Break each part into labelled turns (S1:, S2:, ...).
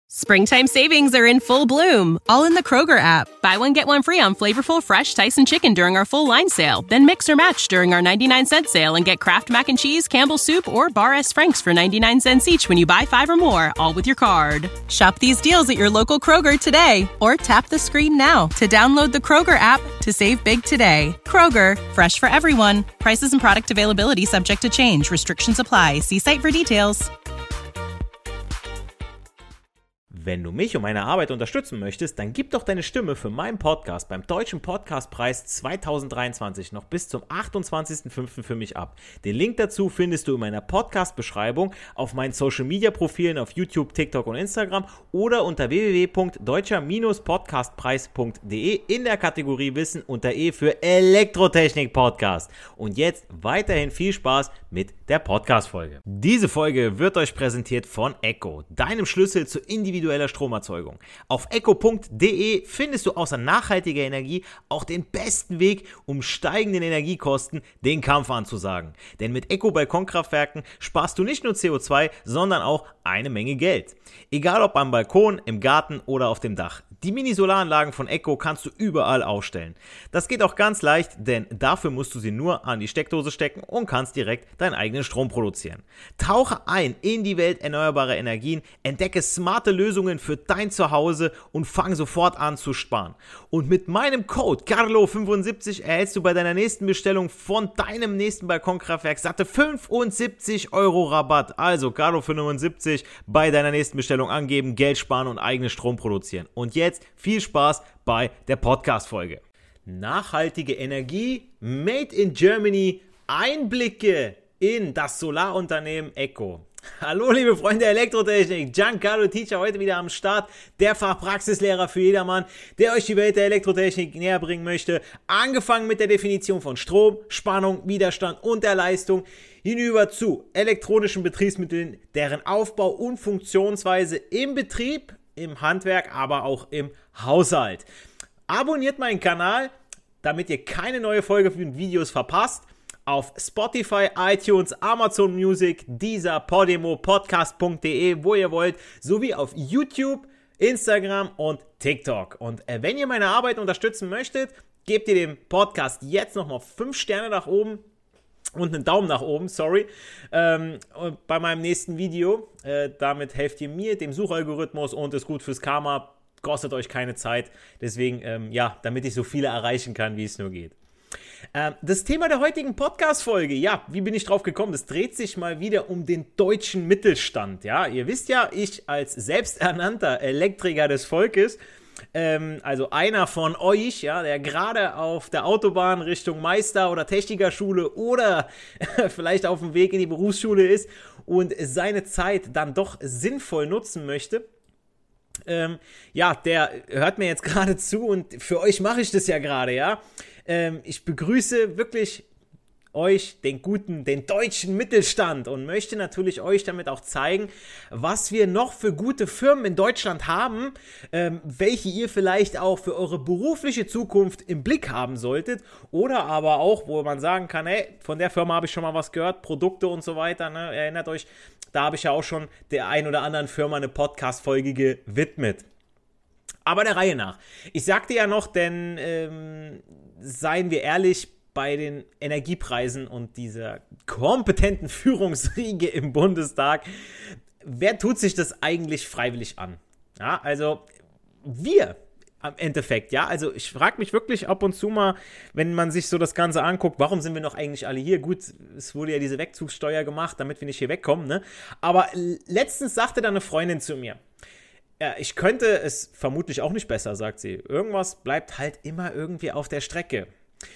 S1: Springtime savings are in full bloom, all in the Kroger app. Buy one, get one free on flavorful, fresh Tyson chicken during our full line sale. Then mix or match during our 99-cent sale and get Kraft Mac and Cheese, Campbell's Soup, or Bar S. Frank's for 99 cents each when you buy 5 or more, all with your card. Shop these deals at your local Kroger today, or tap the screen now to download the Kroger app to save big today. Kroger, fresh for everyone. Prices and product availability subject to change. Restrictions apply. See site for details.
S2: Wenn du mich und meine Arbeit unterstützen möchtest, dann gib doch deine Stimme für meinen Podcast beim Deutschen Podcastpreis 2023 noch bis zum 28.05. für mich ab. Den Link dazu findest du in meiner Podcast-Beschreibung, auf meinen Social-Media-Profilen auf YouTube, TikTok und Instagram oder unter www.deutscher-podcastpreis.de in der Kategorie Wissen unter E für Elektrotechnik-Podcast. Und jetzt weiterhin viel Spaß mit der Podcast-Folge. Diese Folge wird euch präsentiert von Echo, deinem Schlüssel zur individuellen Stromerzeugung. Auf echo.de findest du außer nachhaltiger Energie auch den besten Weg, um steigenden Energiekosten den Kampf anzusagen. Denn mit Echo-Balkonkraftwerken sparst du nicht nur CO2, sondern auch eine Menge Geld. Egal ob am Balkon, im Garten oder auf dem Dach. Die Mini-Solaranlagen von Echo kannst du überall aufstellen. Das geht auch ganz leicht, denn dafür musst du sie nur an die Steckdose stecken und kannst direkt deinen eigenen Strom produzieren. Tauche ein in die Welt erneuerbarer Energien, entdecke smarte Lösungen für dein Zuhause und fang sofort an zu sparen. Und mit meinem Code CARLO75 erhältst du bei deiner nächsten Bestellung von deinem nächsten Balkonkraftwerk satte 75 € Rabatt. Also CARLO75 bei deiner nächsten Bestellung angeben, Geld sparen und eigenen Strom produzieren. Und jetzt viel Spaß bei der Podcast-Folge. Nachhaltige Energie, Made in Germany, Einblicke in das Solarunternehmen Echo. Hallo liebe Freunde der Elektrotechnik, Giancarlo Teacher heute wieder am Start, der Fachpraxislehrer für jedermann, der euch die Welt der Elektrotechnik näher bringen möchte. Angefangen mit der Definition von Strom, Spannung, Widerstand und der Leistung, hinüber zu elektronischen Betriebsmitteln, deren Aufbau und Funktionsweise im Betrieb, im Handwerk, aber auch im Haushalt. Abonniert meinen Kanal, damit ihr keine neue Folge von Videos verpasst. Auf Spotify, iTunes, Amazon Music, Deezer, Podimo, Podcast.de, wo ihr wollt, sowie auf YouTube, Instagram und TikTok. Und wenn ihr meine Arbeit unterstützen möchtet, gebt ihr dem Podcast jetzt nochmal 5 Sterne nach oben und einen Daumen nach oben, bei meinem nächsten Video. Damit helft ihr mir, dem Suchalgorithmus, und ist gut fürs Karma, kostet euch keine Zeit. Deswegen, damit ich so viele erreichen kann, wie es nur geht. Das Thema der heutigen Podcast-Folge, wie bin ich drauf gekommen? Das dreht sich mal wieder um den deutschen Mittelstand. Ja, ihr wisst ja, ich als selbsternannter Elektriker des Volkes, also einer von euch, der gerade auf der Autobahn Richtung Meister- oder Technikerschule oder vielleicht auf dem Weg in die Berufsschule ist und seine Zeit dann doch sinnvoll nutzen möchte, der hört mir jetzt gerade zu und für euch mache ich das ja gerade, ich begrüße wirklich euch, den deutschen Mittelstand, und möchte natürlich euch damit auch zeigen, was wir noch für gute Firmen in Deutschland haben, welche ihr vielleicht auch für eure berufliche Zukunft im Blick haben solltet, oder aber auch, wo man sagen kann, hey, von der Firma habe ich schon mal was gehört, Produkte und so weiter, ne? Erinnert euch, da habe ich ja auch schon der ein oder anderen Firma eine Podcast-Folge gewidmet. Aber der Reihe nach. Ich sagte ja noch, denn seien wir ehrlich, bei den Energiepreisen und dieser kompetenten Führungsriege im Bundestag, wer tut sich das eigentlich freiwillig an? Ja, also wir am Endeffekt, also ich frage mich wirklich ab und zu mal, wenn man sich so das Ganze anguckt, warum sind wir noch eigentlich alle hier? Gut, es wurde ja diese Wegzugssteuer gemacht, damit wir nicht hier wegkommen, ne? Aber letztens sagte da eine Freundin zu mir, ja, ich könnte es vermutlich auch nicht besser, sagt sie. Irgendwas bleibt halt immer irgendwie auf der Strecke.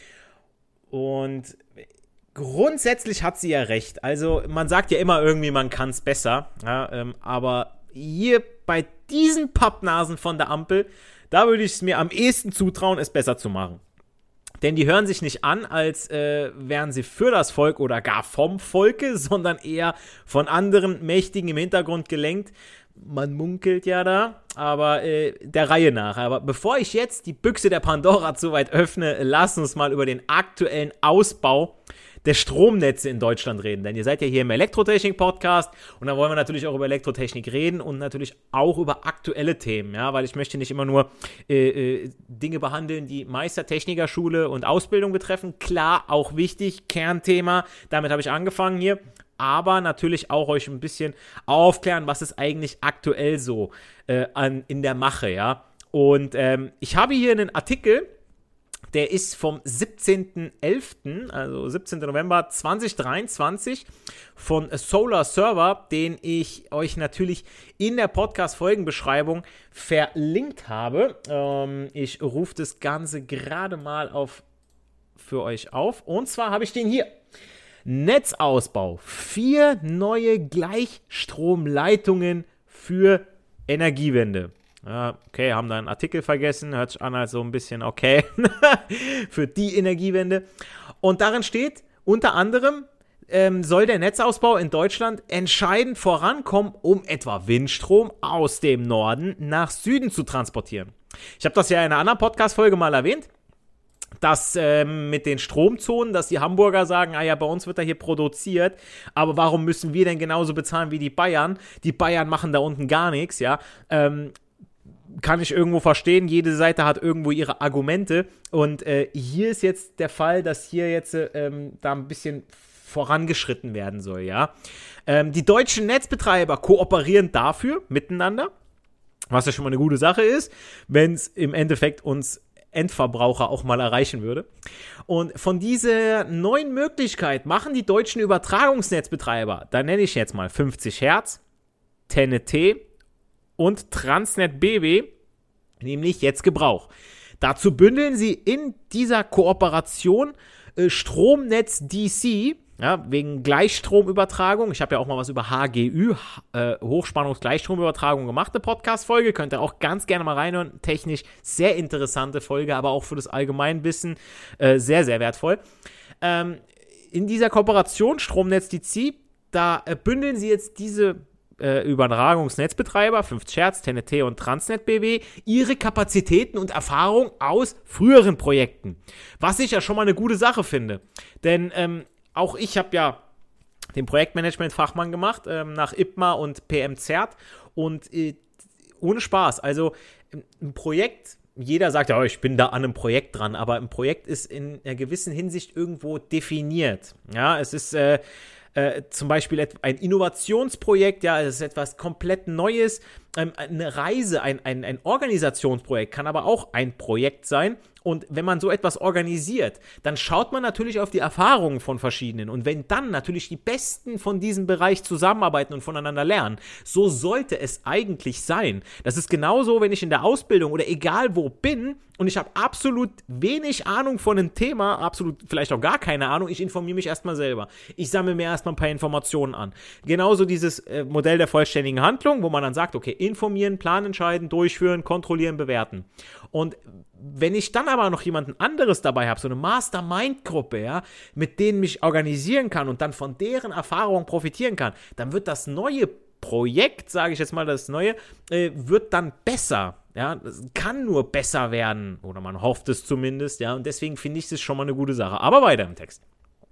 S2: Und grundsätzlich hat sie ja recht. Also man sagt ja immer irgendwie, man kann es besser. Aber hier bei diesen Pappnasen von der Ampel, da würde ich es mir am ehesten zutrauen, es besser zu machen. Denn die hören sich nicht an, als wären sie für das Volk oder gar vom Volke, sondern eher von anderen Mächtigen im Hintergrund gelenkt. Man munkelt ja da, aber der Reihe nach. Aber bevor ich jetzt die Büchse der Pandora zu weit öffne, lasst uns mal über den aktuellen Ausbau der Stromnetze in Deutschland reden. Denn ihr seid ja hier im Elektrotechnik-Podcast und da wollen wir natürlich auch über Elektrotechnik reden und natürlich auch über aktuelle Themen, ja, weil ich möchte nicht immer nur Dinge behandeln, die Meistertechnikerschule und Ausbildung betreffen. Klar, auch wichtig, Kernthema, damit habe ich angefangen hier. Aber natürlich auch euch ein bisschen aufklären, was ist eigentlich aktuell so in der Mache, ja. Und ich habe hier einen Artikel, der ist vom 17.11., also 17. November 2023 von Solar Server, den ich euch natürlich in der Podcast-Folgenbeschreibung verlinkt habe. Ich rufe das Ganze gerade mal für euch auf. Und zwar habe ich den hier. Netzausbau. 4 neue Gleichstromleitungen für Energiewende. Ja, okay, haben da einen Artikel vergessen, hört sich an als so ein bisschen okay für die Energiewende. Und darin steht, unter anderem soll der Netzausbau in Deutschland entscheidend vorankommen, um etwa Windstrom aus dem Norden nach Süden zu transportieren. Ich habe das ja in einer anderen Podcast-Folge mal erwähnt, dass mit den Stromzonen, dass die Hamburger sagen, ja, bei uns wird da hier produziert, aber warum müssen wir denn genauso bezahlen wie die Bayern? Die Bayern machen da unten gar nichts, ja. Kann ich irgendwo verstehen, jede Seite hat irgendwo ihre Argumente und hier ist jetzt der Fall, dass hier jetzt da ein bisschen vorangeschritten werden soll, ja. Die deutschen Netzbetreiber kooperieren dafür miteinander, was ja schon mal eine gute Sache ist, wenn es im Endeffekt uns Endverbraucher auch mal erreichen würde. Und von dieser neuen Möglichkeit machen die deutschen Übertragungsnetzbetreiber, da nenne ich jetzt mal 50 Hertz, TenneT und Transnet BW, nämlich jetzt Gebrauch. Dazu bündeln sie in dieser Kooperation Stromnetz DC, ja, wegen Gleichstromübertragung. Ich habe ja auch mal was über HGÜ, Hochspannungsgleichstromübertragung gemacht, eine Podcast-Folge. Könnt ihr auch ganz gerne mal reinhören. Technisch sehr interessante Folge, aber auch für das Allgemeinwissen sehr, sehr wertvoll. In dieser Kooperation Stromnetz DC, da bündeln sie jetzt diese Übertragungsnetzbetreiber, 50 Hertz, TenneT und Transnet BW, ihre Kapazitäten und Erfahrung aus früheren Projekten. Was ich ja schon mal eine gute Sache finde. Denn auch ich habe ja den Projektmanagement-Fachmann gemacht, nach IPMA und PMCERT und ohne Spaß, also ein Projekt, jeder sagt, ja, ich bin da an einem Projekt dran, aber ein Projekt ist in einer gewissen Hinsicht irgendwo definiert. Ja, es ist zum Beispiel ein Innovationsprojekt, ja, es ist etwas komplett Neues, eine Reise, ein Organisationsprojekt kann aber auch ein Projekt sein. Und wenn man so etwas organisiert, dann schaut man natürlich auf die Erfahrungen von verschiedenen. Und wenn dann natürlich die Besten von diesem Bereich zusammenarbeiten und voneinander lernen, so sollte es eigentlich sein. Das ist genauso, wenn ich in der Ausbildung oder egal wo bin und ich habe absolut wenig Ahnung von einem Thema, absolut vielleicht auch gar keine Ahnung, ich informiere mich erstmal selber. Ich sammle mir erstmal ein paar Informationen an. Genauso dieses Modell der vollständigen Handlung, wo man dann sagt, okay, informieren, Plan entscheiden, durchführen, kontrollieren, bewerten. Und wenn ich dann aber noch jemanden anderes dabei habe, so eine Mastermind-Gruppe, ja, mit denen ich organisieren kann und dann von deren Erfahrungen profitieren kann, dann wird das neue Projekt, sage ich jetzt mal, das neue, wird dann besser. Ja, das kann nur besser werden, oder man hofft es zumindest, ja, und deswegen finde ich es schon mal eine gute Sache. Aber weiter im Text.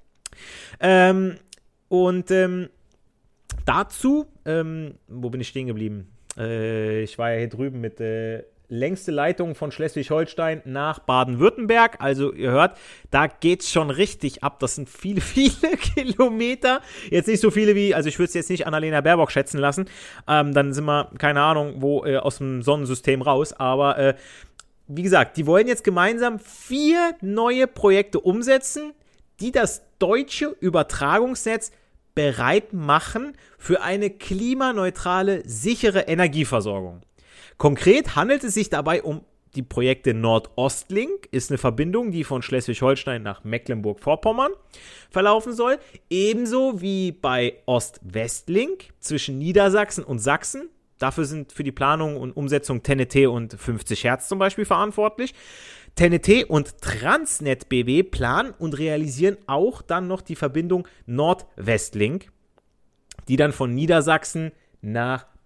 S2: Dazu, wo bin ich stehen geblieben? Ich war ja hier drüben mit längste Leitung von Schleswig-Holstein nach Baden-Württemberg. Also ihr hört, da geht's schon richtig ab. Das sind viele, viele Kilometer. Jetzt nicht so viele wie, also ich würde es jetzt nicht Annalena Baerbock schätzen lassen. Dann sind wir, keine Ahnung, wo aus dem Sonnensystem raus. Aber wie gesagt, die wollen jetzt gemeinsam 4 neue Projekte umsetzen, die das deutsche Übertragungsnetz bereit machen für eine klimaneutrale, sichere Energieversorgung. Konkret handelt es sich dabei um die Projekte Nordostlink, ist eine Verbindung, die von Schleswig-Holstein nach Mecklenburg-Vorpommern verlaufen soll, ebenso wie bei Ost-West-Link zwischen Niedersachsen und Sachsen. Dafür sind für die Planung und Umsetzung TenneT und 50 Hertz zum Beispiel verantwortlich. TenneT und Transnet BW planen und realisieren auch dann noch die Verbindung Nord-West-Link, die dann von Niedersachsen nach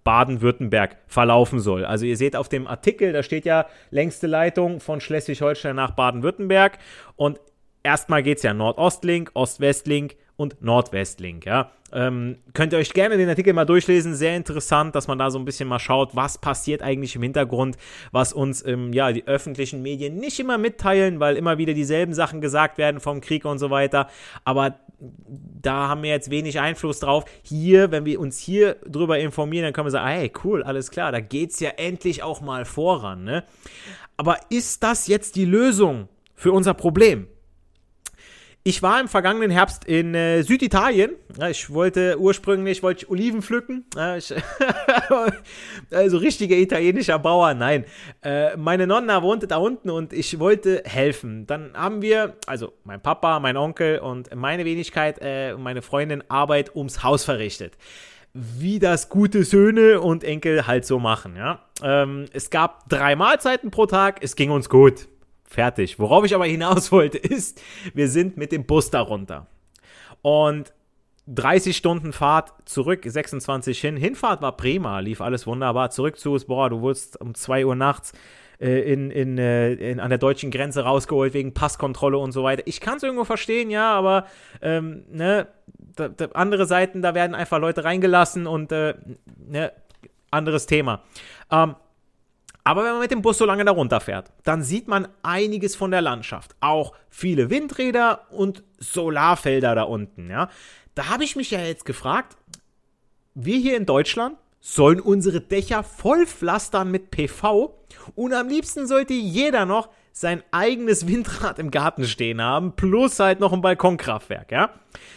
S2: Baden-Württemberg verlaufen soll. Also ihr seht auf dem Artikel, da steht ja längste Leitung von Schleswig-Holstein nach Baden-Württemberg und erstmal geht es ja Nordost-Link, Ost-West-Link und Nordwest-Link, ja. Könnt ihr euch gerne den Artikel mal durchlesen, sehr interessant, dass man da so ein bisschen mal schaut, was passiert eigentlich im Hintergrund, was uns die öffentlichen Medien nicht immer mitteilen, weil immer wieder dieselben Sachen gesagt werden vom Krieg und so weiter, aber da haben wir jetzt wenig Einfluss drauf. Hier, wenn wir uns hier drüber informieren, dann können wir sagen, hey, cool, alles klar, da geht's ja endlich auch mal voran, ne? Aber ist das jetzt die Lösung für unser Problem? Ich war im vergangenen Herbst in Süditalien. Ja, ich wollte ursprünglich Oliven pflücken. Ja, also richtiger italienischer Bauer, nein. Meine Nonna wohnte da unten und ich wollte helfen. Dann haben wir, also mein Papa, mein Onkel und meine Wenigkeit und meine Freundin Arbeit ums Haus verrichtet. Wie das gute Söhne und Enkel halt so machen. Ja? Es gab 3 Mahlzeiten pro Tag, es ging uns gut. Fertig. Worauf ich aber hinaus wollte, ist, wir sind mit dem Bus da runter. Und 30 Stunden Fahrt zurück, 26 hin. Hinfahrt war prima, lief alles wunderbar. Zurück zu uns, du wurdest um 2 Uhr nachts an der deutschen Grenze rausgeholt wegen Passkontrolle und so weiter. Ich kann es irgendwo verstehen, ja, aber andere Seiten, da werden einfach Leute reingelassen und anderes Thema. Aber wenn man mit dem Bus so lange da runterfährt, dann sieht man einiges von der Landschaft. Auch viele Windräder und Solarfelder da unten. Ja. Da habe ich mich ja jetzt gefragt, wir hier in Deutschland sollen unsere Dächer voll pflastern mit PV und am liebsten sollte jeder noch sein eigenes Windrad im Garten stehen haben, plus halt noch ein Balkonkraftwerk. Ja.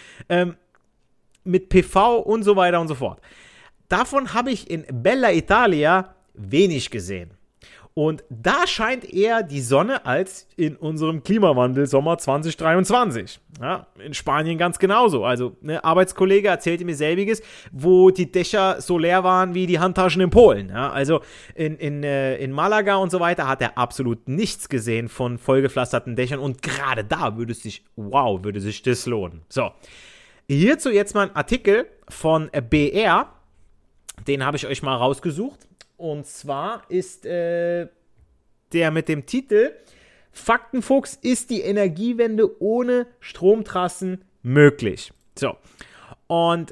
S2: Mit PV und so weiter und so fort. Davon habe ich in Bella Italia wenig gesehen. Und da scheint eher die Sonne als in unserem Klimawandel Sommer 2023. Ja, in Spanien ganz genauso. Also, ein Arbeitskollege erzählte mir selbiges, wo die Dächer so leer waren wie die Handtaschen in Polen. Ja, also in Malaga und so weiter hat er absolut nichts gesehen von vollgepflasterten Dächern und gerade da würde sich das lohnen. So, hierzu jetzt mal ein Artikel von BR, den habe ich euch mal rausgesucht. Und zwar ist der mit dem Titel Faktenfuchs, ist die Energiewende ohne Stromtrassen möglich? So, und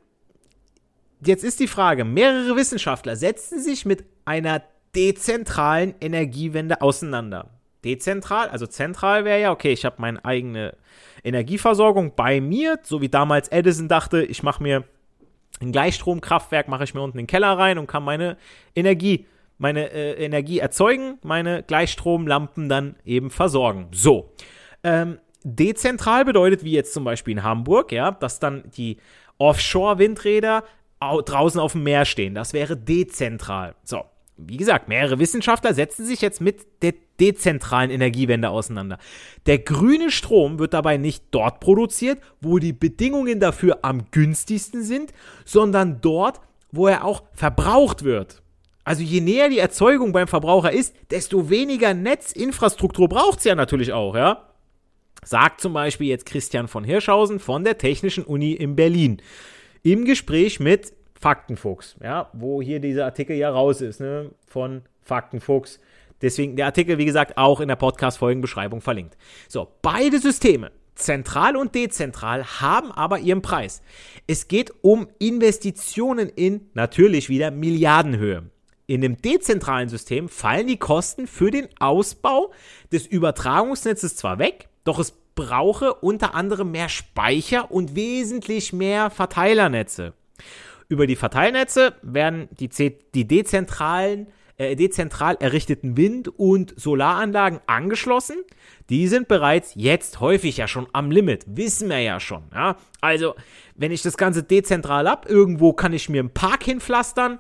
S2: jetzt ist die Frage, mehrere Wissenschaftler setzen sich mit einer dezentralen Energiewende auseinander. Dezentral, also zentral wäre ja, okay, ich habe meine eigene Energieversorgung bei mir, so wie damals Edison dachte, ich mache mir ein Gleichstromkraftwerk, mache ich mir unten in den Keller rein und kann meine Energie erzeugen, meine Gleichstromlampen dann eben versorgen. So, dezentral bedeutet, wie jetzt zum Beispiel in Hamburg, ja, dass dann die Offshore-Windräder draußen auf dem Meer stehen. Das wäre dezentral. So, wie gesagt, mehrere Wissenschaftler setzen sich jetzt mit der dezentralen Energiewende auseinander. Der grüne Strom wird dabei nicht dort produziert, wo die Bedingungen dafür am günstigsten sind, sondern dort, wo er auch verbraucht wird. Also je näher die Erzeugung beim Verbraucher ist, desto weniger Netzinfrastruktur braucht es ja natürlich auch, ja. Sagt zum Beispiel jetzt Christian von Hirschhausen von der Technischen Uni in Berlin im Gespräch mit Faktenfuchs, ja, wo hier dieser Artikel ja raus ist, ne, von Faktenfuchs. Deswegen der Artikel, wie gesagt, auch in der Podcast-Folgenbeschreibung verlinkt. So, beide Systeme, zentral und dezentral, haben aber ihren Preis. Es geht um Investitionen in, natürlich wieder, Milliardenhöhe. In dem dezentralen System fallen die Kosten für den Ausbau des Übertragungsnetzes zwar weg, doch es brauche unter anderem mehr Speicher und wesentlich mehr Verteilernetze. Über die Verteilnetze werden die dezentral errichteten Wind- und Solaranlagen angeschlossen. Die sind bereits jetzt häufig ja schon am Limit, wissen wir ja schon. Ja? Also, wenn ich das Ganze dezentral habe, irgendwo kann ich mir einen Park hinpflastern.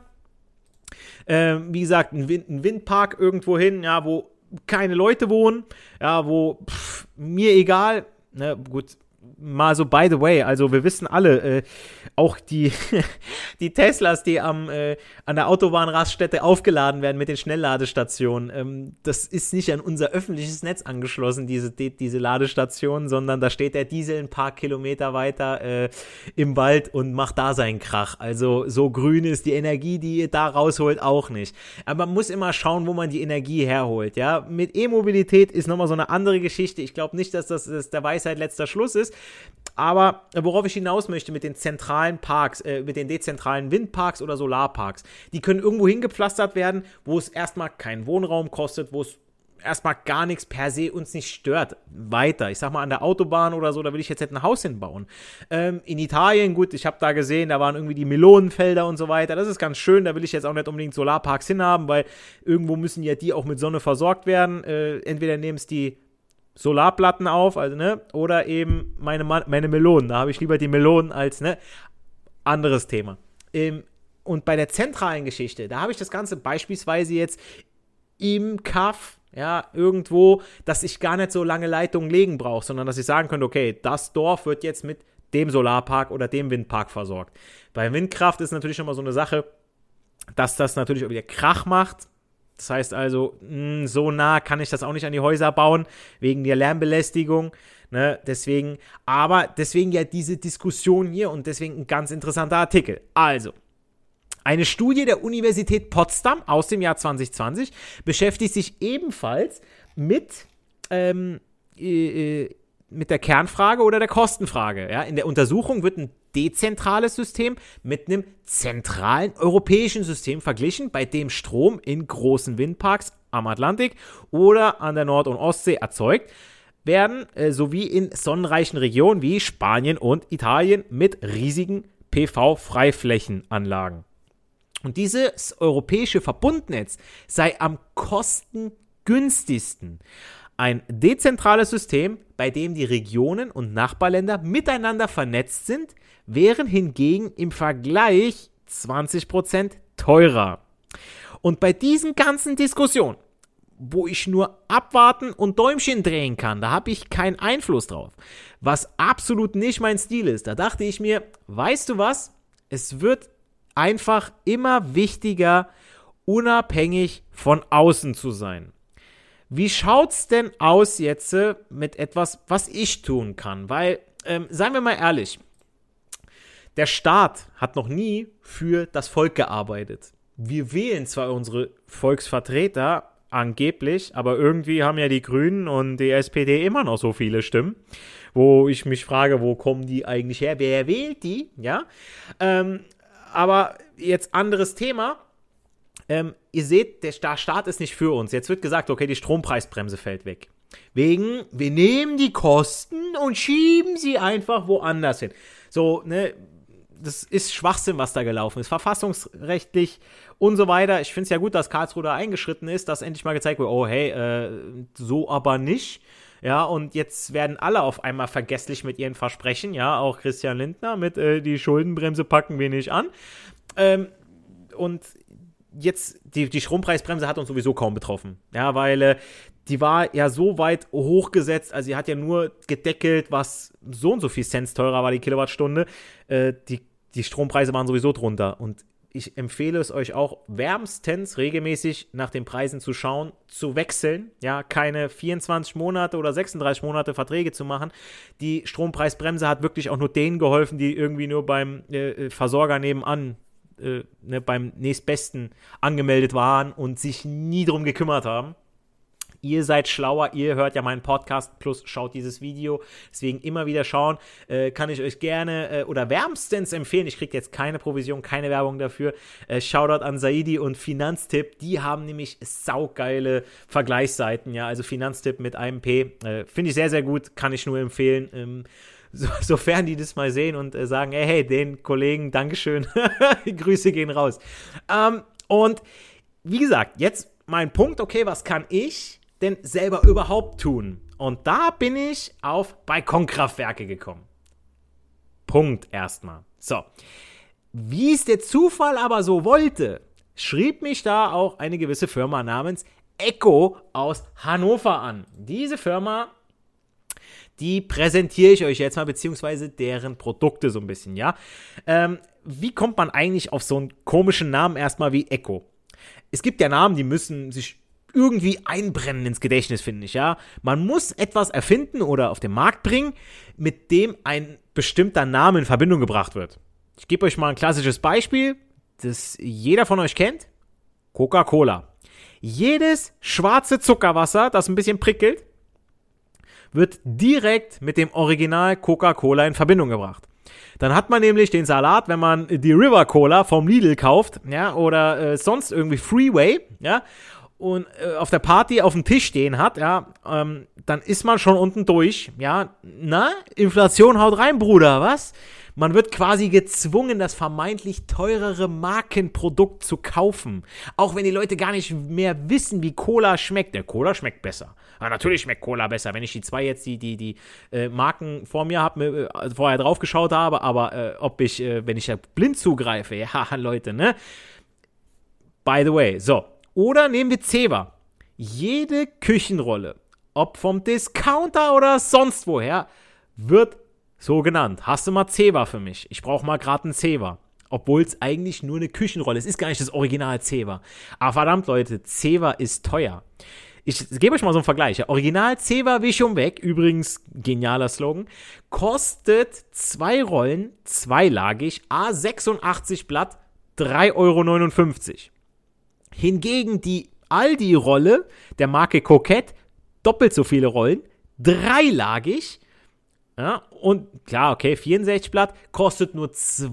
S2: Wie gesagt, ein Windpark irgendwo hin, ja, wo keine Leute wohnen, ja, wo mir egal, ne, gut, mal so by the way, also wir wissen alle, auch die Teslas, die an der Autobahnraststätte aufgeladen werden mit den Schnellladestationen, das ist nicht an unser öffentliches Netz angeschlossen, diese Ladestation, sondern da steht der Diesel ein paar Kilometer weiter im Wald und macht da seinen Krach. Also so grün ist die Energie, die ihr da rausholt, auch nicht. Aber man muss immer schauen, wo man die Energie herholt, ja. Mit E-Mobilität ist nochmal so eine andere Geschichte. Ich glaube nicht, dass das der Weisheit letzter Schluss ist. Aber worauf ich hinaus möchte mit den zentralen Parks, mit den dezentralen Windparks oder Solarparks, die können irgendwo hingepflastert werden, wo es erstmal keinen Wohnraum kostet, wo es erstmal gar nichts per se uns nicht stört. Weiter, ich sag mal an der Autobahn oder so, da will ich jetzt ein Haus hinbauen. In Italien, gut, ich habe da gesehen, da waren irgendwie die Melonenfelder und so weiter, das ist ganz schön, da will ich jetzt auch nicht unbedingt Solarparks hinhaben, weil irgendwo müssen ja die auch mit Sonne versorgt werden. Entweder nehmen es die Solarplatten auf, also, ne, oder eben meine Melonen. Da habe ich lieber die Melonen als, ne, anderes Thema. Und bei der zentralen Geschichte, da habe ich das Ganze beispielsweise jetzt im Kaff, ja, irgendwo, dass ich gar nicht so lange Leitungen legen brauche, sondern dass ich sagen könnte, okay, das Dorf wird jetzt mit dem Solarpark oder dem Windpark versorgt. Bei Windkraft ist natürlich immer so eine Sache, dass das natürlich auch wieder Krach macht. Das heißt also, so nah kann ich das auch nicht an die Häuser bauen, wegen der Lärmbelästigung, ne, deswegen ja diese Diskussion hier und deswegen ein ganz interessanter Artikel. Also, eine Studie der Universität Potsdam aus dem Jahr 2020 beschäftigt sich ebenfalls mit der Kernfrage oder der Kostenfrage. Ja? In der Untersuchung wird ein dezentrales System mit einem zentralen europäischen System verglichen, bei dem Strom in großen Windparks am Atlantik oder an der Nord- und Ostsee erzeugt werden, sowie in sonnenreichen Regionen wie Spanien und Italien mit riesigen PV-Freiflächenanlagen. Und dieses europäische Verbundnetz sei am kostengünstigsten. Ein dezentrales System, bei dem die Regionen und Nachbarländer miteinander vernetzt sind, wären hingegen im Vergleich 20% teurer. Und bei diesen ganzen Diskussionen, wo ich nur abwarten und Däumchen drehen kann, da habe ich keinen Einfluss drauf, was absolut nicht mein Stil ist, da dachte ich mir, weißt du was, es wird einfach immer wichtiger, unabhängig von außen zu sein. Wie schaut's denn aus jetzt mit etwas, was ich tun kann? Weil, seien wir mal ehrlich, der Staat hat noch nie für das Volk gearbeitet. Wir wählen zwar unsere Volksvertreter, angeblich, aber irgendwie haben ja die Grünen und die SPD immer noch so viele Stimmen, wo ich mich frage, wo kommen die eigentlich her? Wer wählt die? Ja, aber jetzt anderes Thema. Ihr seht, der Staat ist nicht für uns. Jetzt wird gesagt, okay, die Strompreisbremse fällt weg. Wir nehmen die Kosten und schieben sie einfach woanders hin. So, ne, das ist Schwachsinn, was da gelaufen ist. Verfassungsrechtlich und so weiter. Ich finde es ja gut, dass Karlsruhe da eingeschritten ist, dass endlich mal gezeigt wird, oh hey, so aber nicht. Ja, und jetzt werden alle auf einmal vergesslich mit ihren Versprechen. Ja, auch Christian Lindner mit die Schuldenbremse packen wir nicht an. Und jetzt, die Strompreisbremse hat uns sowieso kaum betroffen. Ja, weil die war ja so weit hochgesetzt, also sie hat ja nur gedeckelt, was so und so viel Cent teurer war die Kilowattstunde. Die Strompreise waren sowieso drunter. Und ich empfehle es euch auch wärmstens regelmäßig nach den Preisen zu schauen, zu wechseln. Ja, keine 24 Monate oder 36 Monate Verträge zu machen. Die Strompreisbremse hat wirklich auch nur denen geholfen, die irgendwie nur beim Versorger nebenan beim nächstbesten angemeldet waren und sich nie drum gekümmert haben. Ihr seid schlauer, ihr hört ja meinen Podcast plus schaut dieses Video, deswegen immer wieder schauen, kann ich euch gerne oder wärmstens empfehlen, ich kriege jetzt keine Provision, keine Werbung dafür, Shoutout an Saidi und Finanztipp, die haben nämlich saugeile Vergleichsseiten, ja, also Finanztipp mit einem P, finde ich sehr, sehr gut, kann ich nur empfehlen, sofern die das mal sehen und sagen, hey, den Kollegen, Dankeschön, Grüße gehen raus. Und wie gesagt, jetzt mein Punkt, okay, was kann ich denn selber überhaupt tun? Und da bin ich auf Balkonkraftwerke gekommen. Punkt erstmal. So, wie es der Zufall aber so wollte, schrieb mich da auch eine gewisse Firma namens Echo aus Hannover an. Diese Firma Die präsentiere ich euch jetzt mal, beziehungsweise deren Produkte so ein bisschen, ja. Wie kommt man eigentlich auf so einen komischen Namen erstmal wie Echo? Es gibt ja Namen, die müssen sich irgendwie einbrennen ins Gedächtnis, finde ich, ja. Man muss etwas erfinden oder auf den Markt bringen, mit dem ein bestimmter Name in Verbindung gebracht wird. Ich gebe euch mal ein klassisches Beispiel, das jeder von euch kennt. Coca-Cola. Jedes schwarze Zuckerwasser, das ein bisschen prickelt, wird direkt mit dem Original Coca-Cola in Verbindung gebracht. Dann hat man nämlich den Salat, wenn man die River Cola vom Lidl kauft, ja, oder sonst irgendwie Freeway, ja, und auf der Party auf dem Tisch stehen hat, ja, dann ist man schon unten durch, ja, na, Inflation haut rein, Bruder, was? Man wird quasi gezwungen, das vermeintlich teurere Markenprodukt zu kaufen. Auch wenn die Leute gar nicht mehr wissen, wie Cola schmeckt. Der Cola schmeckt besser. Ja, natürlich schmeckt Cola besser. Wenn ich die zwei jetzt, die Marken vor mir habe, vorher drauf geschaut habe, aber wenn ich ja blind zugreife, ja, Leute, ne? By the way, so. Oder nehmen wir Zewa. Jede Küchenrolle, ob vom Discounter oder sonst woher, wird so genannt. Hast du mal Zewa für mich? Ich brauche mal gerade einen Zewa. Obwohl es eigentlich nur eine Küchenrolle ist. Es ist gar nicht das Original Zewa. Aber verdammt, Leute, Zewa ist teuer. Ich gebe euch mal so einen Vergleich. Ja. Original Zewa Wischung weg, übrigens genialer Slogan, kostet 2 Rollen, zweilagig, A86 Blatt, 3,59 €. Hingegen die Aldi-Rolle der Marke Coquette, doppelt so viele Rollen, dreilagig, ja, und klar, okay, 64 Blatt, kostet nur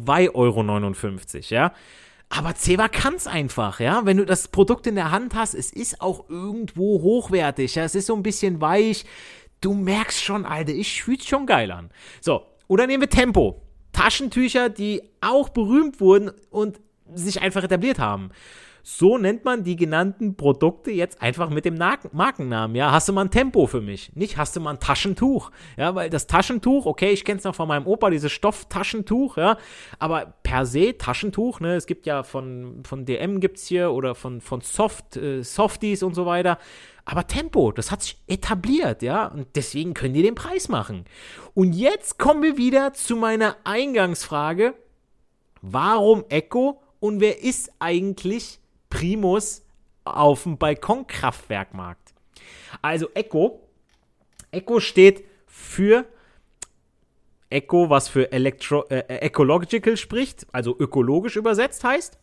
S2: 2,59 €, ja. Aber Zewa kann's einfach, ja. Wenn du das Produkt in der Hand hast, es ist auch irgendwo hochwertig, ja. Es ist so ein bisschen weich. Du merkst schon, Alter, ich fühl's schon geil an. So, oder nehmen wir Tempo. Taschentücher, die auch berühmt wurden und sich einfach etabliert haben. So nennt man die genannten Produkte jetzt einfach mit dem Markennamen, ja. Hast du mal ein Tempo für mich? Nicht, hast du mal ein Taschentuch? Ja, weil das Taschentuch, okay, ich kenne es noch von meinem Opa, dieses Stofftaschentuch, ja, aber per se Taschentuch, ne, es gibt ja von DM gibt's hier oder von Softies und so weiter, aber Tempo, das hat sich etabliert, ja, und deswegen können die den Preis machen. Und jetzt kommen wir wieder zu meiner Eingangsfrage, warum Echo und wer ist eigentlich Primus auf dem Balkonkraftwerkmarkt? Also Echo steht für Echo, was für Ecological spricht, also ökologisch übersetzt heißt.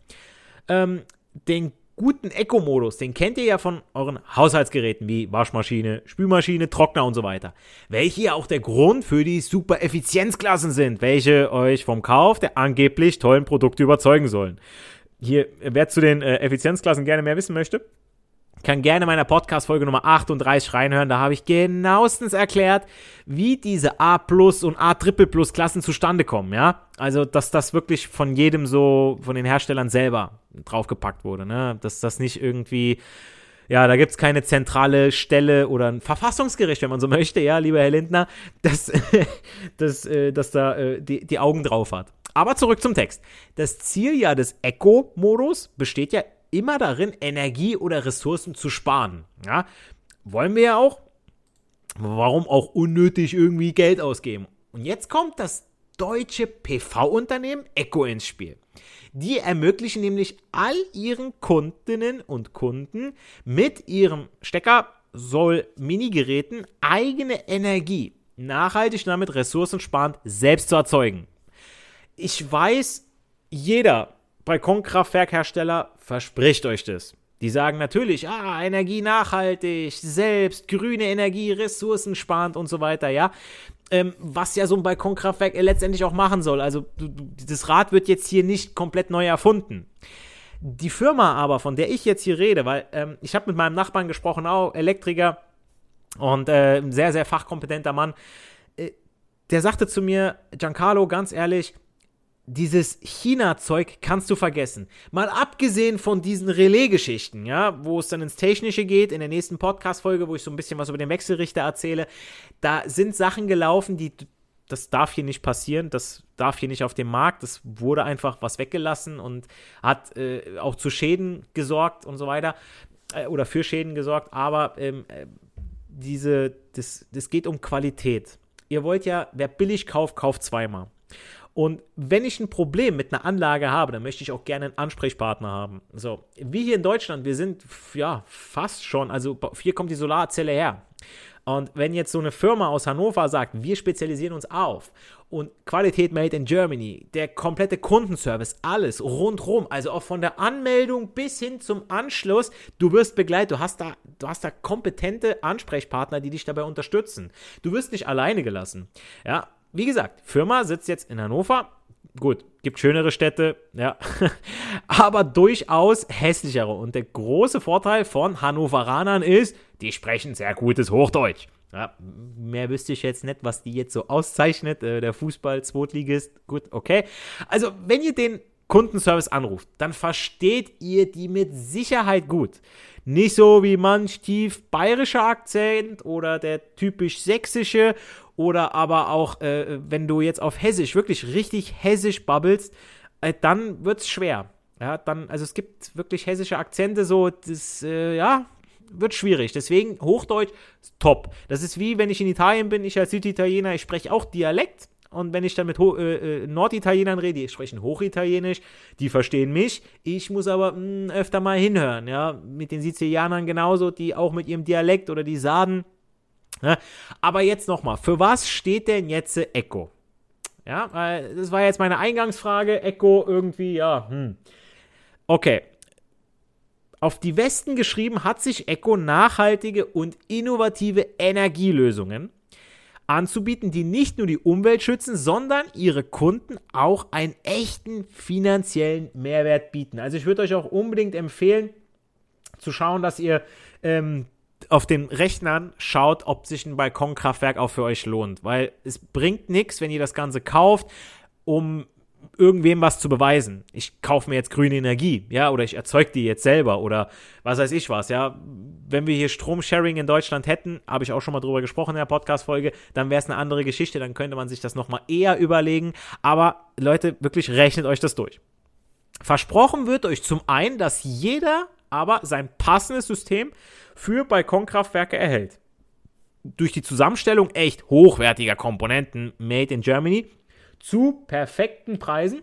S2: Den guten Eco-Modus, den kennt ihr ja von euren Haushaltsgeräten wie Waschmaschine, Spülmaschine, Trockner und so weiter. Welche ja auch der Grund für die super Effizienzklassen sind, welche euch vom Kauf der angeblich tollen Produkte überzeugen sollen. Hier, wer zu den Effizienzklassen gerne mehr wissen möchte, kann gerne meiner Podcast-Folge Nummer 38 reinhören. Da habe ich genauestens erklärt, wie diese A+ und A++ Klassen zustande kommen, ja. Also, dass das wirklich von jedem so, von den Herstellern selber draufgepackt wurde, ne. Dass das nicht irgendwie, ja, da gibt es keine zentrale Stelle oder ein Verfassungsgericht, wenn man so möchte, ja, lieber Herr Lindner, dass da die Augen drauf hat. Aber zurück zum Text. Das Ziel ja des Eco-Modus besteht ja immer darin, Energie oder Ressourcen zu sparen. Ja, wollen wir ja auch. Warum auch unnötig irgendwie Geld ausgeben? Und jetzt kommt das deutsche PV-Unternehmen Echo ins Spiel. Die ermöglichen nämlich all ihren Kundinnen und Kunden mit ihrem Stecker-Minigeräten eigene Energie nachhaltig damit ressourcensparend selbst zu erzeugen. Ich weiß, jeder Balkonkraftwerkhersteller verspricht euch das. Die sagen natürlich, Energie nachhaltig, selbst, grüne Energie, ressourcensparend und so weiter, ja. Was ja so ein Balkonkraftwerk letztendlich auch machen soll. Also das Rad wird jetzt hier nicht komplett neu erfunden. Die Firma aber, von der ich jetzt hier rede, weil ich habe mit meinem Nachbarn gesprochen, auch Elektriker und ein sehr, sehr fachkompetenter Mann, der sagte zu mir, Giancarlo, ganz ehrlich, dieses China-Zeug kannst du vergessen. Mal abgesehen von diesen Relais-Geschichten, ja, wo es dann ins Technische geht, in der nächsten Podcast-Folge, wo ich so ein bisschen was über den Wechselrichter erzähle, da sind Sachen gelaufen, das darf hier nicht passieren, das darf hier nicht auf dem Markt, das wurde einfach was weggelassen und hat auch zu Schäden gesorgt und so weiter, oder für Schäden gesorgt, aber das geht um Qualität. Ihr wollt ja, wer billig kauft, kauft zweimal. Und wenn ich ein Problem mit einer Anlage habe, dann möchte ich auch gerne einen Ansprechpartner haben. So, wie hier in Deutschland, wir sind ja fast schon, also hier kommt die Solarzelle her. Und wenn jetzt so eine Firma aus Hannover sagt, wir spezialisieren uns auf und Qualität made in Germany, der komplette Kundenservice, alles rundrum, also auch von der Anmeldung bis hin zum Anschluss, du wirst begleitet, du hast da kompetente Ansprechpartner, die dich dabei unterstützen. Du wirst nicht alleine gelassen. Ja, wie gesagt, Firma sitzt jetzt in Hannover. Gut, gibt schönere Städte, ja, aber durchaus hässlichere. Und der große Vorteil von Hannoveranern ist, die sprechen sehr gutes Hochdeutsch. Ja, mehr wüsste ich jetzt nicht, was die jetzt so auszeichnet. Der Fußball-Zweitligist, gut, okay. Also, wenn ihr den Kundenservice anruft, dann versteht ihr die mit Sicherheit gut. Nicht so wie manch tief bayerischer Akzent oder der typisch sächsische oder aber auch, wenn du jetzt auf Hessisch, wirklich richtig Hessisch babbelst, dann wird's schwer. Ja, also es gibt wirklich hessische Akzente, so, das, wird schwierig. Deswegen Hochdeutsch ist top. Das ist wie, wenn ich in Italien bin, ich als Süditaliener, ich spreche auch Dialekt. Und wenn ich dann mit Norditalienern rede, die sprechen Hochitalienisch, die verstehen mich. Ich muss aber öfter mal hinhören, ja, mit den Sizilianern genauso, die auch mit ihrem Dialekt oder die Sarden. Ja. Aber jetzt nochmal, für was steht denn jetzt Echo? Ja, weil das war jetzt meine Eingangsfrage. Echo irgendwie, ja, Okay. Auf die Westen geschrieben hat sich Echo nachhaltige und innovative Energielösungen anzubieten, die nicht nur die Umwelt schützen, sondern ihre Kunden auch einen echten finanziellen Mehrwert bieten. Also ich würde euch auch unbedingt empfehlen, zu schauen, dass ihr auf den Rechnern schaut, ob sich ein Balkonkraftwerk auch für euch lohnt, weil es bringt nichts, wenn ihr das Ganze kauft, um irgendwem was zu beweisen. Ich kaufe mir jetzt grüne Energie, ja, oder ich erzeuge die jetzt selber oder was weiß ich was, ja. Wenn wir hier Stromsharing in Deutschland hätten, habe ich auch schon mal drüber gesprochen in der Podcast-Folge, dann wäre es eine andere Geschichte, dann könnte man sich das nochmal eher überlegen, aber Leute, wirklich rechnet euch das durch. Versprochen wird euch zum einen, dass jeder aber sein passendes System für Balkonkraftwerke erhält. Durch die Zusammenstellung echt hochwertiger Komponenten made in Germany zu perfekten Preisen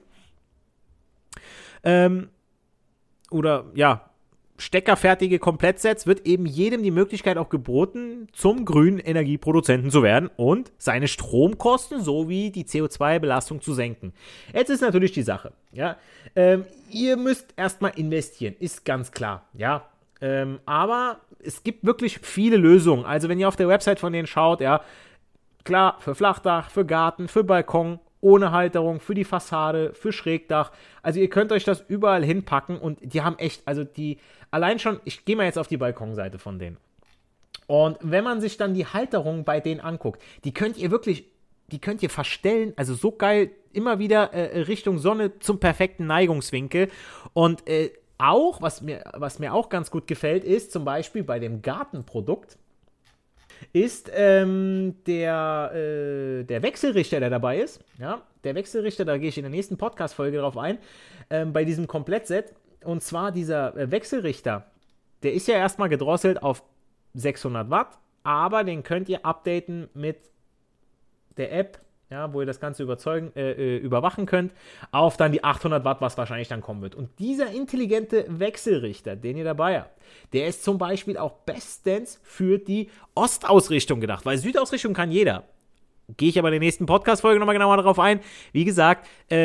S2: oder ja, steckerfertige Komplettsets wird eben jedem die Möglichkeit auch geboten, zum grünen Energieproduzenten zu werden und seine Stromkosten sowie die CO2-Belastung zu senken. Jetzt ist natürlich die Sache, ja, ihr müsst erstmal investieren, ist ganz klar, ja, aber es gibt wirklich viele Lösungen. Also wenn ihr auf der Website von denen schaut, ja, klar, für Flachdach, für Garten, für Balkon, ohne Halterung, für die Fassade, für Schrägdach. Also ihr könnt euch das überall hinpacken und die haben echt, also die, allein schon, ich gehe mal jetzt auf die Balkonseite von denen. Und wenn man sich dann die Halterung bei denen anguckt, die könnt ihr verstellen, also so geil, immer wieder Richtung Sonne zum perfekten Neigungswinkel. Und auch, was mir auch ganz gut gefällt, ist zum Beispiel bei dem Gartenprodukt, ist der Wechselrichter, der dabei ist. Ja, der Wechselrichter, da gehe ich in der nächsten Podcast-Folge drauf ein, bei diesem Komplettset. Und zwar dieser Wechselrichter, der ist ja erstmal gedrosselt auf 600 Watt, aber den könnt ihr updaten mit der App, ja, wo ihr das Ganze überwachen könnt, auf dann die 800 Watt, was wahrscheinlich dann kommen wird. Und dieser intelligente Wechselrichter, den ihr dabei habt, der ist zum Beispiel auch bestens für die Ostausrichtung gedacht, weil Südausrichtung kann jeder. Gehe ich aber in der nächsten Podcast-Folge nochmal genauer darauf ein. Wie gesagt,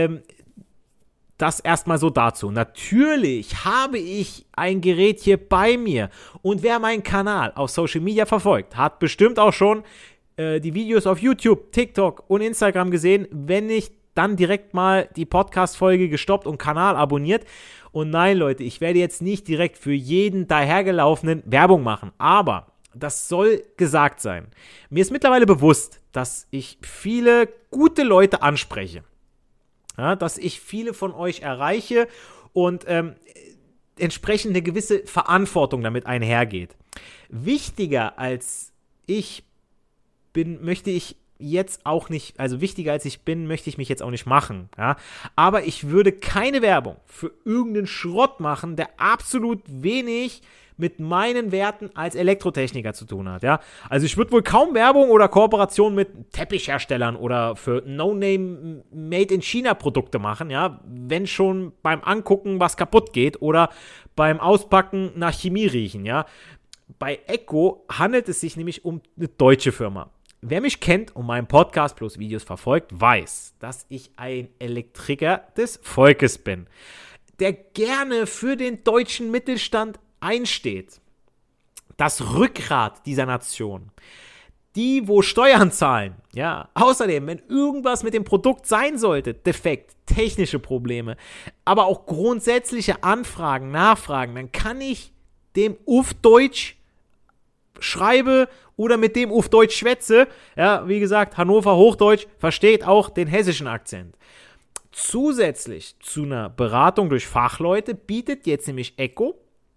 S2: das erstmal so dazu. Natürlich habe ich ein Gerät hier bei mir und wer meinen Kanal auf Social Media verfolgt, hat bestimmt auch schon die Videos auf YouTube, TikTok und Instagram gesehen. Wenn nicht, dann direkt mal die Podcast-Folge gestoppt und Kanal abonniert. Und nein, Leute, ich werde jetzt nicht direkt für jeden dahergelaufenen Werbung machen, aber das soll gesagt sein. Mir ist mittlerweile bewusst, dass ich viele gute Leute anspreche, ja, dass ich viele von euch erreiche und entsprechend eine gewisse Verantwortung damit einhergeht. Wichtiger als ich bin, möchte ich jetzt auch nicht, also wichtiger als ich bin, möchte ich mich jetzt auch nicht machen, ja. Aber ich würde keine Werbung für irgendeinen Schrott machen, der absolut wenig mit meinen Werten als Elektrotechniker zu tun hat, ja. Also ich würde wohl kaum Werbung oder Kooperation mit Teppichherstellern oder für No-Name Made-in-China-Produkte machen, ja, wenn schon beim Angucken was kaputt geht oder beim Auspacken nach Chemie riechen, ja. Bei Eco handelt es sich nämlich um eine deutsche Firma. Wer mich kennt und meinen Podcast plus Videos verfolgt, weiß, dass ich ein Elektriker des Volkes bin, der gerne für den deutschen Mittelstand einsteht. Das Rückgrat dieser Nation. Die, wo Steuern zahlen. Ja, außerdem, wenn irgendwas mit dem Produkt sein sollte, defekt, technische Probleme, aber auch grundsätzliche Anfragen, Nachfragen, dann kann ich dem auf Deutsch schreibe oder mit dem auf Deutsch schwätze. Ja, wie gesagt, Hannover Hochdeutsch versteht auch den hessischen Akzent. Zusätzlich zu einer Beratung durch Fachleute bietet jetzt nämlich Eco,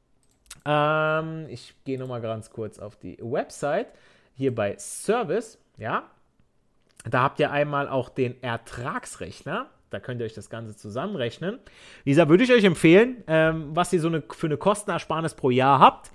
S2: ich gehe nochmal ganz kurz auf die Website, hier bei Service, ja, da habt ihr einmal auch den Ertragsrechner, da könnt ihr euch das Ganze zusammenrechnen. Wie gesagt, würde ich euch empfehlen, was ihr für eine Kostenersparnis pro Jahr habt,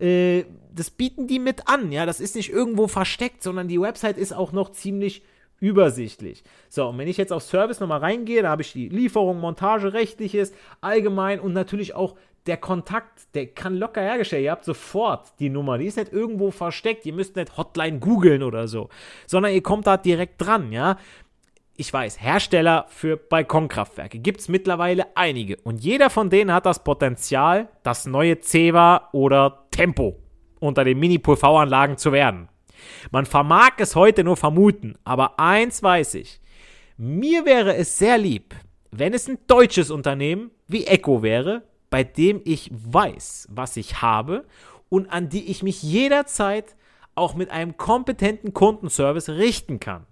S2: das bieten die mit an, ja, das ist nicht irgendwo versteckt, sondern die Website ist auch noch ziemlich übersichtlich. So, und wenn ich jetzt auf Service nochmal reingehe, da habe ich die Lieferung, Montage, Rechtliches, allgemein und natürlich auch der Kontakt, der kann locker hergestellt. Ihr habt sofort die Nummer, die ist nicht irgendwo versteckt, ihr müsst nicht Hotline googeln oder so, sondern ihr kommt da direkt dran, ja. Ich weiß, Hersteller für Balkonkraftwerke gibt es mittlerweile einige und jeder von denen hat das Potenzial, das neue Ceva oder Tempo unter den Mini-PV-Anlagen zu werden. Man vermag es heute nur vermuten, aber eins weiß ich, mir wäre es sehr lieb, wenn es ein deutsches Unternehmen wie Eco wäre, bei dem ich weiß, was ich habe und an die ich mich jederzeit auch mit einem kompetenten Kundenservice richten kann.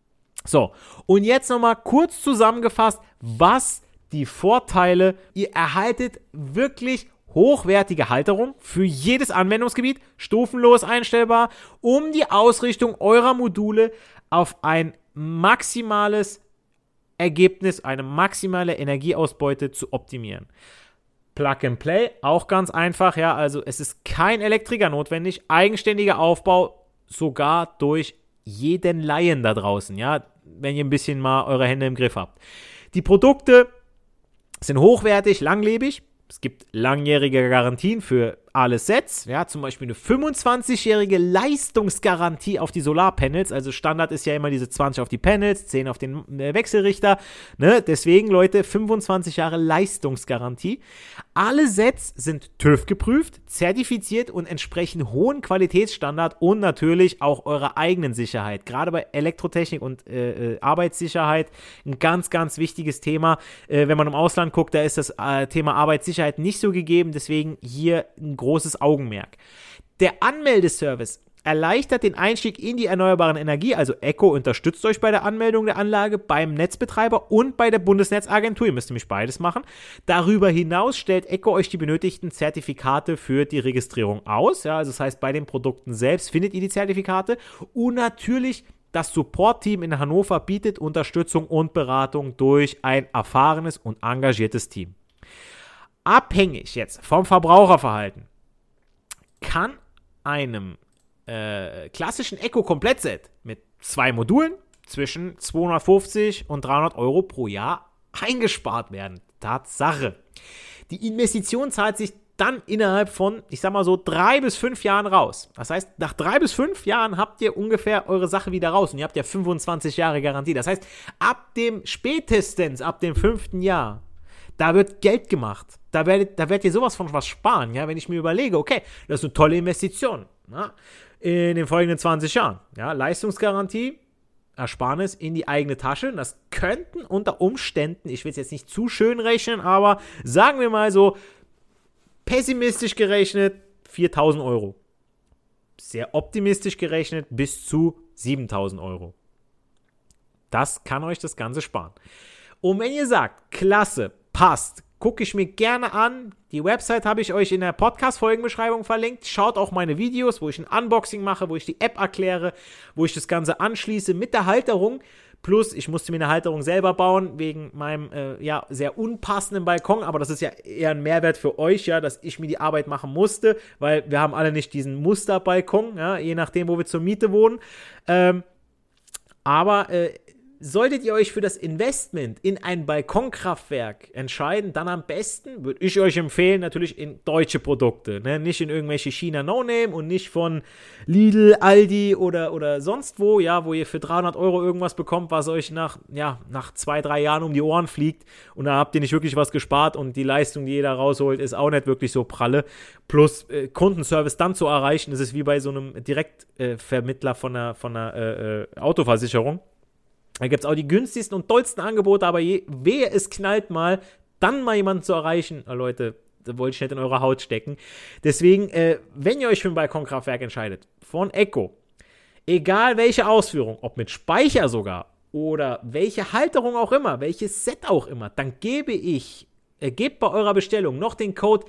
S2: So, und jetzt nochmal kurz zusammengefasst, was die Vorteile, ihr erhaltet wirklich hochwertige Halterung für jedes Anwendungsgebiet, stufenlos einstellbar, um die Ausrichtung eurer Module auf ein maximales Ergebnis, eine maximale Energieausbeute zu optimieren. Plug and Play, auch ganz einfach, ja, also es ist kein Elektriker notwendig, eigenständiger Aufbau, sogar durch jeden Laien da draußen, ja, wenn ihr ein bisschen mal eure Hände im Griff habt. Die Produkte sind hochwertig, langlebig. Es gibt langjährige Garantien für alle Sets, ja, zum Beispiel eine 25-jährige Leistungsgarantie auf die Solarpanels, also Standard ist ja immer diese 20 auf die Panels, 10 auf den Wechselrichter, ne, deswegen Leute, 25 Jahre Leistungsgarantie. Alle Sets sind TÜV geprüft, zertifiziert und entsprechen hohen Qualitätsstandard und natürlich auch eurer eigenen Sicherheit, gerade bei Elektrotechnik und Arbeitssicherheit, ein ganz, ganz wichtiges Thema, wenn man im Ausland guckt, da ist das Thema Arbeitssicherheit nicht so gegeben, deswegen hier ein großes Augenmerk. Der Anmeldeservice erleichtert den Einstieg in die erneuerbaren Energie, also Eco unterstützt euch bei der Anmeldung der Anlage beim Netzbetreiber und bei der Bundesnetzagentur. Ihr müsst nämlich beides machen. Darüber hinaus stellt Eco euch die benötigten Zertifikate für die Registrierung aus. Ja, also das heißt, bei den Produkten selbst findet ihr die Zertifikate und natürlich das Support-Team in Hannover bietet Unterstützung und Beratung durch ein erfahrenes und engagiertes Team. Abhängig jetzt vom Verbraucherverhalten kann einem klassischen Eco-Komplettset mit 2 Modulen zwischen 250 und 300 Euro pro Jahr eingespart werden. Tatsache. Die Investition zahlt sich dann innerhalb von, ich sag mal so, 3 bis 5 Jahren raus. Das heißt, nach 3 bis 5 Jahren habt ihr ungefähr eure Sache wieder raus und ihr habt ja 25 Jahre Garantie. Das heißt, spätestens ab dem 5. Jahr, da wird Geld gemacht. Da werdet ihr sowas von was sparen, ja, wenn ich mir überlege, okay, das ist eine tolle Investition, ja, in den folgenden 20 Jahren. Ja, Leistungsgarantie, Ersparnis in die eigene Tasche. Das könnten unter Umständen, ich will es jetzt nicht zu schön rechnen, aber sagen wir mal so, pessimistisch gerechnet 4.000 Euro. Sehr optimistisch gerechnet bis zu 7.000 Euro. Das kann euch das Ganze sparen. Und wenn ihr sagt, klasse, passt, gucke ich mir gerne an. Die Website habe ich euch in der Podcast-Folgenbeschreibung verlinkt. Schaut auch meine Videos, wo ich ein Unboxing mache, wo ich die App erkläre, wo ich das Ganze anschließe mit der Halterung. Plus, ich musste mir eine Halterung selber bauen, wegen meinem sehr unpassenden Balkon. Aber das ist ja eher ein Mehrwert für euch, ja, dass ich mir die Arbeit machen musste, weil wir haben alle nicht diesen Musterbalkon, ja, je nachdem, wo wir zur Miete wohnen. Aber solltet ihr euch für das Investment in ein Balkonkraftwerk entscheiden, dann am besten würde ich euch empfehlen, natürlich in deutsche Produkte, ne? Nicht in irgendwelche China No-Name und nicht von Lidl, Aldi oder sonst wo, ja, wo ihr für 300 € irgendwas bekommt, was euch nach 2-3 Jahren um die Ohren fliegt und da habt ihr nicht wirklich was gespart und die Leistung, die ihr da rausholt, ist auch nicht wirklich so pralle. Plus Kundenservice dann zu erreichen, das ist wie bei so einem Direktvermittler von einer Autoversicherung. Da gibt es auch die günstigsten und tollsten Angebote, aber wehe es knallt mal, dann mal jemanden zu erreichen. Leute, da wollte ich nicht in eure Haut stecken. Deswegen, wenn ihr euch für ein Balkonkraftwerk entscheidet, von Eco, egal welche Ausführung, ob mit Speicher sogar oder welche Halterung auch immer, welches Set auch immer, dann gebt bei eurer Bestellung noch den Code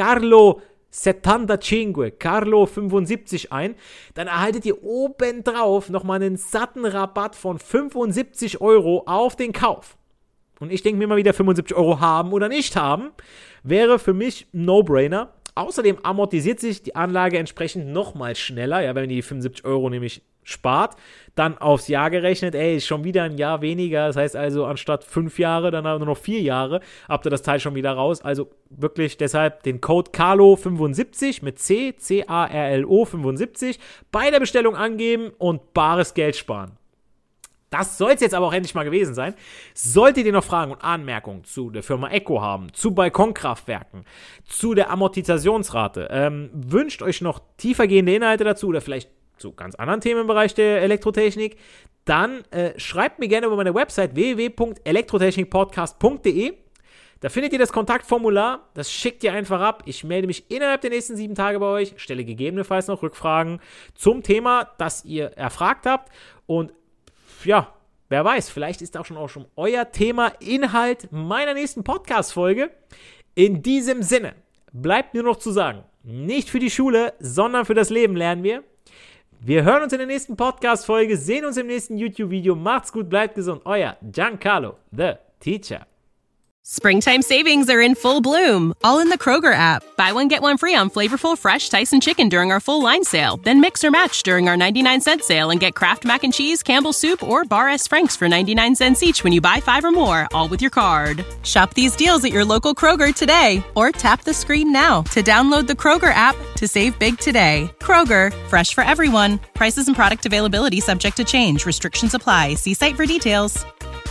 S2: Carlo75 ein, dann erhaltet ihr obendrauf nochmal einen satten Rabatt von 75 € auf den Kauf. Und ich denke mir mal wieder, 75 € haben oder nicht haben, wäre für mich ein No-Brainer. Außerdem amortisiert sich die Anlage entsprechend nochmal schneller, ja, wenn ihr die 75 € nämlich spart, dann aufs Jahr gerechnet, ist schon wieder ein Jahr weniger, das heißt also anstatt 5 Jahre, dann nur noch 4 Jahre, habt ihr das Teil schon wieder raus, also wirklich deshalb den Code CARLO75 mit C-A-R-L-O 75 bei der Bestellung angeben und bares Geld sparen. Das soll es jetzt aber auch endlich mal gewesen sein. Solltet ihr noch Fragen und Anmerkungen zu der Firma Eco haben, zu Balkonkraftwerken, zu der Amortisationsrate, wünscht euch noch tiefergehende Inhalte dazu oder vielleicht zu ganz anderen Themen im Bereich der Elektrotechnik, dann schreibt mir gerne über meine Website www.elektrotechnikpodcast.de. Da findet ihr das Kontaktformular, das schickt ihr einfach ab. Ich melde mich innerhalb der nächsten 7 Tage bei euch, stelle gegebenenfalls noch Rückfragen zum Thema, das ihr erfragt habt und ja, wer weiß, vielleicht ist auch schon euer Thema Inhalt meiner nächsten Podcast-Folge. In diesem Sinne, bleibt nur noch zu sagen, nicht für die Schule, sondern für das Leben lernen wir. Wir hören uns in der nächsten Podcast-Folge, sehen uns im nächsten YouTube-Video. Macht's gut, bleibt gesund. Euer Giancarlo, the Teacher.
S1: Springtime savings are in full bloom, all in the Kroger app. Buy one, get one free on flavorful, fresh Tyson chicken during our full line sale. Then mix or match during our 99-cent sale and get Kraft Mac and Cheese, Campbell's Soup, or Bar S. Franks for 99 cents each when you buy 5 or more, all with your card. Shop these deals at your local Kroger today, or tap the screen now to download the Kroger app to save big today. Kroger, fresh for everyone. Prices and product availability subject to change. Restrictions apply. See site for details.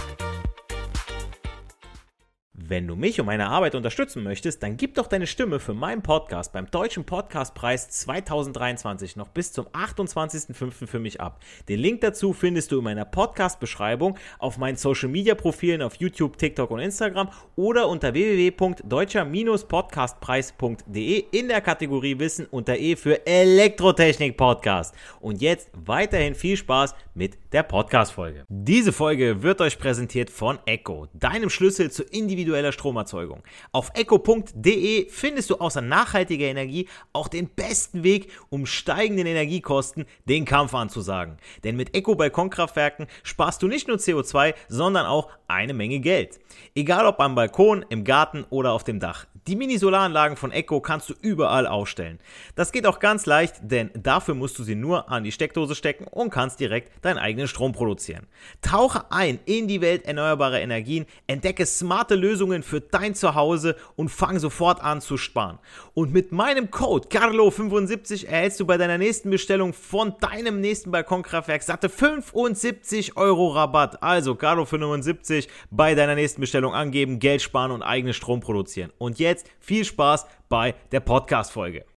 S2: Wenn du mich und meine Arbeit unterstützen möchtest, dann gib doch deine Stimme für meinen Podcast beim Deutschen Podcastpreis 2023 noch bis zum 28.05. für mich ab. Den Link dazu findest du in meiner Podcast-Beschreibung, auf meinen Social-Media-Profilen auf YouTube, TikTok und Instagram oder unter www.deutscher-podcastpreis.de in der Kategorie Wissen unter E für Elektrotechnik-Podcast. Und jetzt weiterhin viel Spaß mit der Podcast-Folge. Diese Folge wird euch präsentiert von Eco, deinem Schlüssel zur individuellen Stromerzeugung. Auf eco.de findest du außer nachhaltiger Energie auch den besten Weg, um steigenden Energiekosten den Kampf anzusagen. Denn mit Eco Balkonkraftwerken sparst du nicht nur CO2, sondern auch eine Menge Geld. Egal ob am Balkon, im Garten oder auf dem Dach. Die Mini-Solaranlagen von Eco kannst du überall aufstellen. Das geht auch ganz leicht, denn dafür musst du sie nur an die Steckdose stecken und kannst direkt deinen eigenen Strom produzieren. Tauche ein in die Welt erneuerbarer Energien, entdecke smarte Lösungen für dein Zuhause und fang sofort an zu sparen. Und mit meinem Code CARLO75 erhältst du bei deiner nächsten Bestellung von deinem nächsten Balkonkraftwerk satte 75 € Rabatt. Also CARLO75 bei deiner nächsten Bestellung angeben, Geld sparen und eigenen Strom produzieren. Und jetzt viel Spaß bei der Podcast-Folge.